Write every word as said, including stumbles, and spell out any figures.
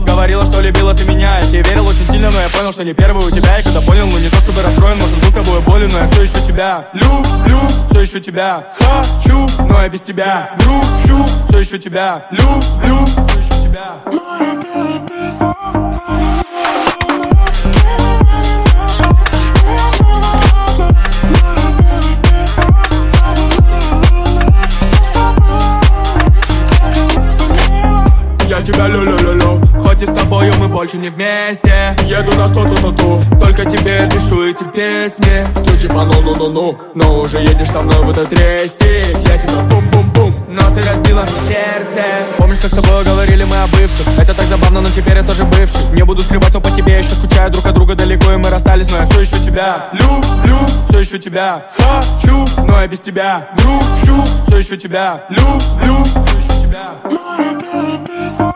Говорила, что любила ты меня, я тебе верил очень сильно, но я понял, что не первый у тебя. И когда понял, ну не то чтобы расстроен, может был тобой болен, но я все еще тебя люблю, все еще тебя хочу, но я без тебя грущу, все еще тебя люблю, все еще тебя. Я тебя лю-лю-лю-лю, хоть и с тобою мы больше не вместе. Еду на сто-ту-ту-ту, только тебе пишу эти песни. Ты типа ну-ну-ну-ну, но уже едешь со мной в этот рейстик. Я тебя бум-бум-бум, но ты разбила мне сердце. Помнишь, как с тобой говорили мы о бывших? Это так забавно, но теперь я тоже бывший. Не буду скрывать, но по тебе я еще скучаю. Друг от друга далеко, и мы расстались, но я все еще тебя люблю, все еще тебя хочу, но я без тебя грущу, все еще тебя люблю, все еще тебя.